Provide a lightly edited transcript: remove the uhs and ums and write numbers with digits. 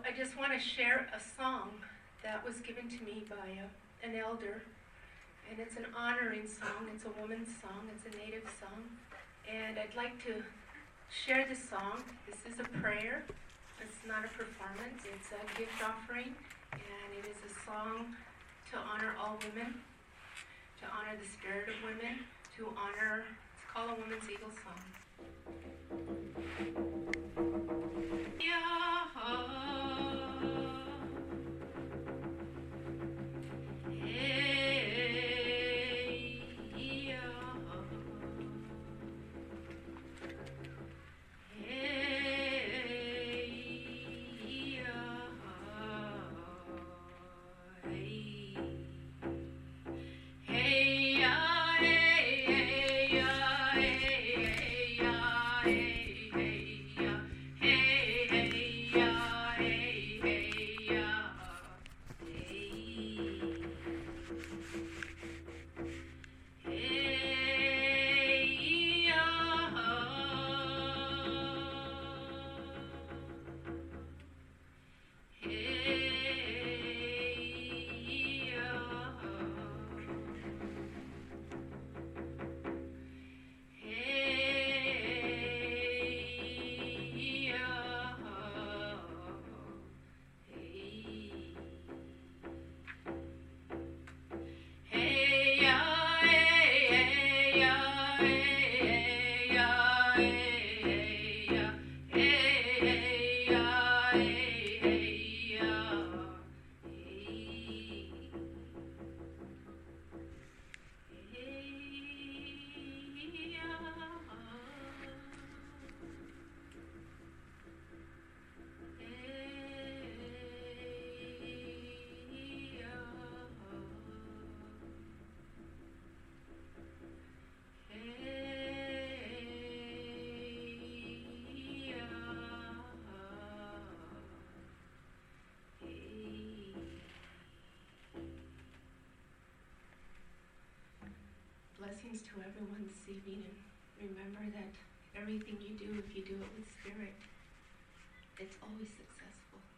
I just want to share a song that was given to me by an elder, and it's an honoring song. It's a woman's song. It's a native song, and I'd like to share this song. This is a prayer. It's not a performance. It's a gift offering, and it is a song to honor all women, to honor the spirit of women, to honor, it's called a Woman's Eagle Song. Blessings to everyone this evening, and remember that everything you do, if you do it with spirit, it's always successful.